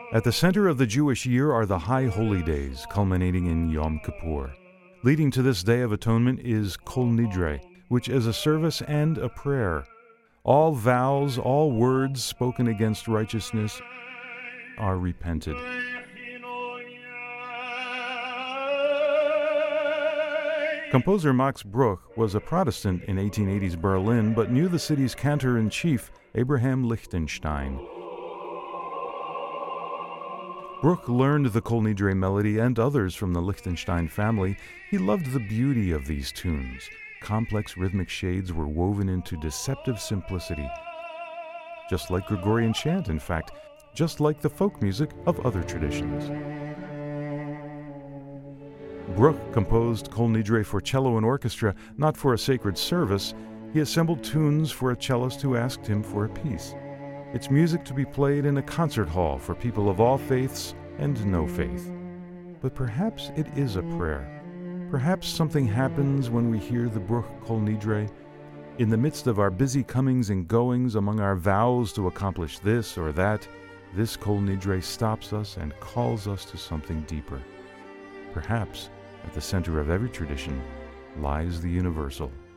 At the center of the Jewish year are the High Holy Days, culminating in Yom Kippur. Leading to this Day of Atonement is Kol Nidre, which is a service and a prayer. All vows, all words spoken against righteousness are repented. Composer Max Bruch was a Protestant in 1880s Berlin, but knew the city's cantor-in-chief, Abraham Lichtenstein. Bruch learned the Kol Nidre melody and others from the Lichtenstein family. He loved the beauty of these tunes. Complex rhythmic shades were woven into deceptive simplicity. Just like Gregorian chant, in fact, just like the folk music of other traditions. Bruch composed Kol Nidre for cello and orchestra, not for a sacred service. He assembled tunes for a cellist who asked him for a piece. It's music to be played in a concert hall for people of all faiths and no faith. But perhaps it is a prayer. Perhaps something happens when we hear the Bruch Kol Nidre. In the midst of our busy comings and goings, among our vows to accomplish this or that, this Kol Nidre stops us and calls us to something deeper. Perhaps at the center of every tradition lies the universal.